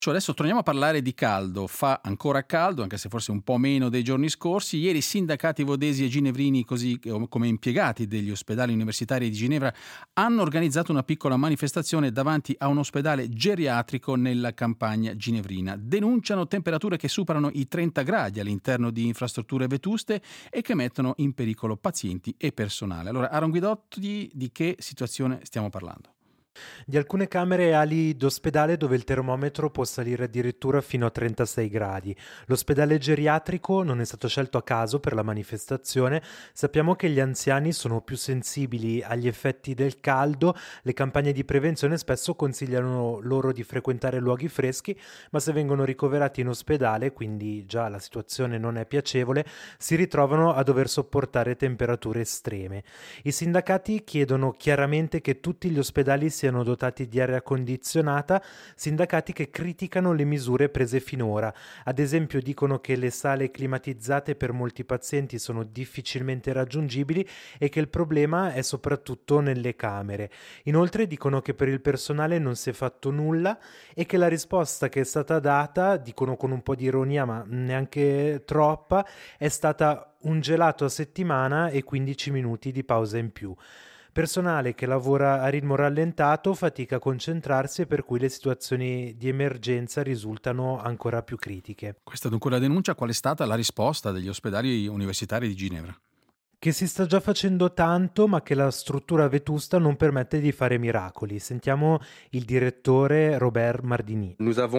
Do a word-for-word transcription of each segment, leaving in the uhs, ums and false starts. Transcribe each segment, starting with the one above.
Cioè adesso torniamo a parlare di caldo. Fa ancora caldo, anche se forse un po' meno dei giorni scorsi. Ieri sindacati vodesi e ginevrini, così come impiegati degli ospedali universitari di Ginevra, hanno organizzato una piccola manifestazione davanti a un ospedale geriatrico nella campagna ginevrina. Denunciano temperature che superano i trenta gradi all'interno di infrastrutture vetuste e che mettono in pericolo pazienti e personale. Allora, Aaron Guidotti, di che situazione stiamo parlando? Di alcune camere e ali d'ospedale dove il termometro può salire addirittura fino a trentasei gradi. L'ospedale geriatrico non è stato scelto a caso per la manifestazione. Sappiamo che gli anziani sono più sensibili agli effetti del caldo. Le campagne di prevenzione spesso consigliano loro di frequentare luoghi freschi, ma se vengono ricoverati in ospedale, quindi già la situazione non è piacevole, si ritrovano a dover sopportare temperature estreme. I sindacati chiedono chiaramente che tutti gli ospedali siano dotati di aria condizionata, sindacati che criticano le misure prese finora. Ad esempio dicono che le sale climatizzate per molti pazienti sono difficilmente raggiungibili e che il problema è soprattutto nelle camere. Inoltre dicono che per il personale non si è fatto nulla e che la risposta che è stata data, dicono con un po' di ironia ma neanche troppa, è stata un gelato a settimana e quindici minuti di pausa in più. Personale che lavora a ritmo rallentato fatica a concentrarsi e per cui le situazioni di emergenza risultano ancora più critiche. Questa dunque la denuncia. Qual è stata la risposta degli ospedali universitari di Ginevra? Che si sta già facendo tanto, ma che la struttura vetusta non permette di fare miracoli. Sentiamo il direttore Robert Mardini.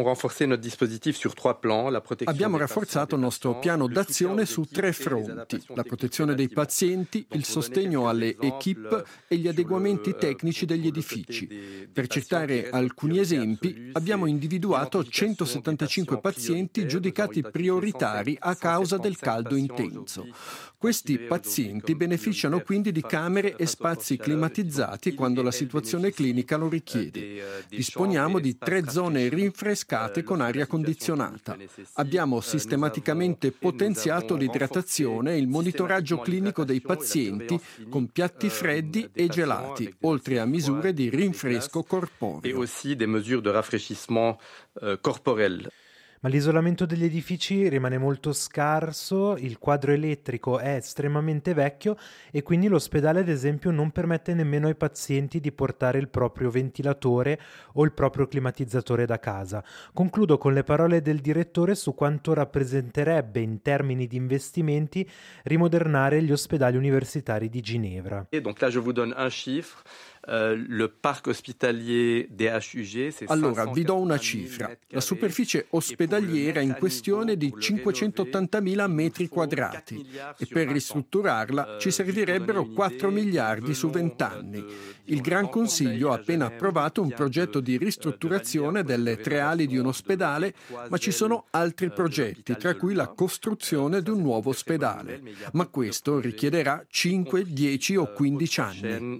Abbiamo rafforzato il nostro piano d'azione su tre fronti: la protezione dei pazienti, il sostegno alle équipe e gli adeguamenti tecnici degli edifici. Per citare alcuni esempi, abbiamo individuato centosettantacinque pazienti giudicati prioritari a causa del caldo intenso. Questi pazienti beneficiano quindi di camere e spazi climatizzati quando la situazione clinica lo richiede. Disponiamo di tre zone rinfrescate con aria condizionata. Abbiamo sistematicamente potenziato l'idratazione e il monitoraggio clinico dei pazienti con piatti freddi e gelati, oltre a misure di rinfresco corporeo. Ma l'isolamento degli edifici rimane molto scarso, il quadro elettrico è estremamente vecchio e quindi l'ospedale, ad esempio, non permette nemmeno ai pazienti di portare il proprio ventilatore o il proprio climatizzatore da casa. Concludo con le parole del direttore su quanto rappresenterebbe in termini di investimenti rimodernare gli ospedali universitari di Ginevra. Et donc là, je vous donne un chiffre. Uh, le parc hospitalier D H U G, c'est Allora, vi do una cifra. La superficie ospedaliera in questione è di cinquecentottantamila metri quadrati e per ristrutturarla ci servirebbero quattro miliardi su venti anni. Il Gran Consiglio ha appena approvato un progetto di ristrutturazione delle tre ali di un ospedale, ma ci sono altri progetti, tra cui la costruzione di un nuovo ospedale. Ma questo richiederà cinque, dieci o quindici anni.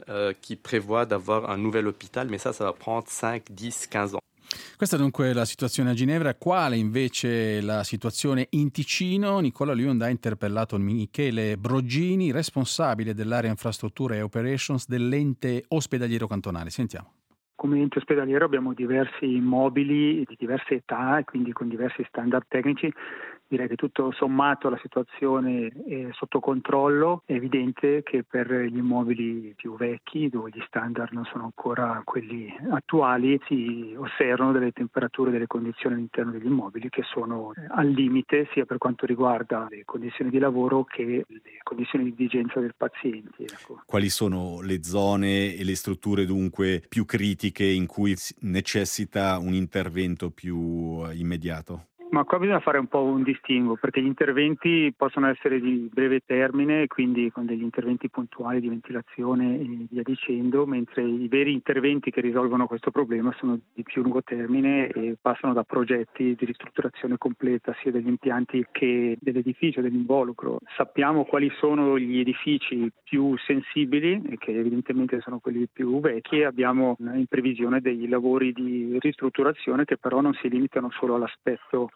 d'avoir un nouvel hôpital, mais ça, ça va prendre cinq, dix, quinze ans. Questa è dunque la situazione a Ginevra. Quale invece la situazione in Ticino? Nicola Liond ha interpellato Michele Broggini, responsabile dell'area infrastrutture e operations dell'ente ospedaliero cantonale. Sentiamo. Come ente ospedaliero abbiamo diversi immobili di diverse età e quindi con diversi standard tecnici. Direi che tutto sommato la situazione è sotto controllo. È evidente che per gli immobili più vecchi, dove gli standard non sono ancora quelli attuali, si osservano delle temperature e delle condizioni all'interno degli immobili che sono al limite sia per quanto riguarda le condizioni di lavoro che le condizioni di digenza del paziente. Ecco. Quali sono le zone e le strutture dunque più critiche in cui necessita un intervento più immediato? Ma qua bisogna fare un po' un distinguo, perché gli interventi possono essere di breve termine, quindi con degli interventi puntuali di ventilazione e via dicendo, mentre i veri interventi che risolvono questo problema sono di più lungo termine e passano da progetti di ristrutturazione completa sia degli impianti che dell'edificio, dell'involucro. Sappiamo quali sono gli edifici più sensibili, che evidentemente sono quelli più vecchi, e abbiamo in previsione dei lavori di ristrutturazione che però non si limitano solo all'aspetto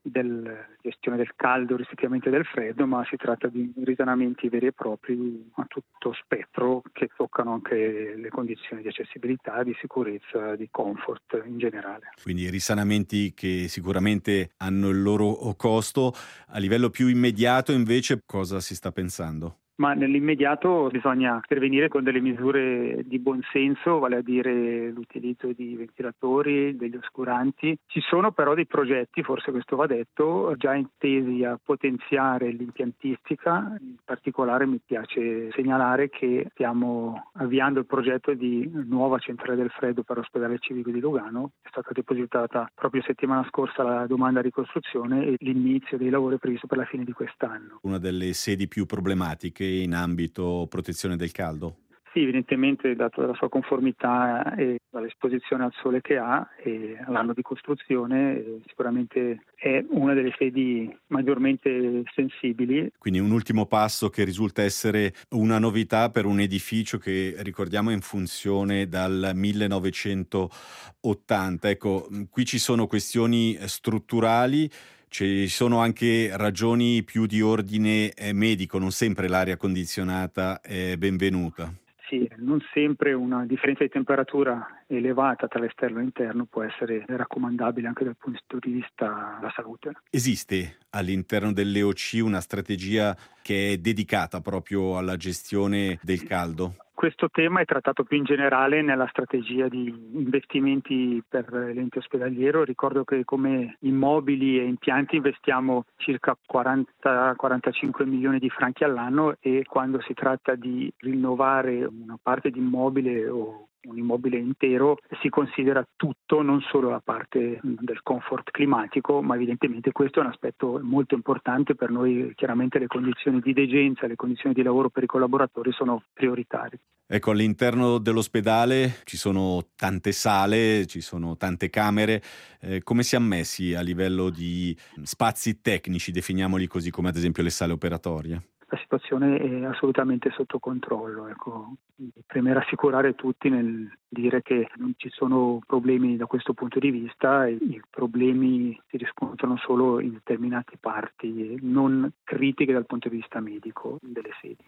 della gestione del caldo rispettivamente del freddo, ma si tratta di risanamenti veri e propri a tutto spettro che toccano anche le condizioni di accessibilità, di sicurezza, di comfort in generale. Quindi risanamenti che sicuramente hanno il loro costo. A livello più immediato invece cosa si sta pensando? Ma nell'immediato bisogna intervenire con delle misure di buonsenso, vale a dire l'utilizzo di ventilatori, degli oscuranti. Ci sono però dei progetti, forse questo va detto, già intesi a potenziare l'impiantistica. In particolare mi piace segnalare che stiamo avviando il progetto di nuova centrale del freddo per l'ospedale civico di Lugano. È stata depositata proprio settimana scorsa la domanda di costruzione e l'inizio dei lavori è previsto per la fine di quest'anno. Una delle sedi più problematiche in ambito protezione del caldo? Sì, evidentemente, dato la sua conformità e dall'esposizione al sole che ha e all'anno di costruzione, eh, sicuramente è una delle sedi maggiormente sensibili. Quindi un ultimo passo che risulta essere una novità per un edificio che, ricordiamo, è in funzione dal millenovecentottanta. Ecco, qui ci sono questioni strutturali. Ci sono anche ragioni più di ordine medico, non sempre l'aria condizionata è benvenuta. Sì, non sempre una differenza di temperatura elevata tra l'esterno e l'interno può essere raccomandabile anche dal punto di vista della salute. Esiste all'interno dell'E O C una strategia che è dedicata proprio alla gestione del caldo? Questo tema è trattato più in generale nella strategia di investimenti per l'ente ospedaliero. Ricordo che come immobili e impianti investiamo circa quaranta quarantacinque milioni di franchi all'anno e quando si tratta di rinnovare una parte di immobile o un immobile intero si considera tutto, non solo la parte del comfort climatico, ma evidentemente questo è un aspetto molto importante per noi. Chiaramente le condizioni di degenza, le condizioni di lavoro per i collaboratori sono prioritarie. Ecco, all'interno dell'ospedale ci sono tante sale, ci sono tante camere. Eh, come si è ammessi a livello di spazi tecnici, definiamoli così, come ad esempio le sale operatorie? La situazione è assolutamente sotto controllo. Ecco, mi preme rassicurare tutti nel dire che non ci sono problemi da questo punto di vista e i problemi si riscontrano solo in determinate parti non critiche dal punto di vista medico delle sedi.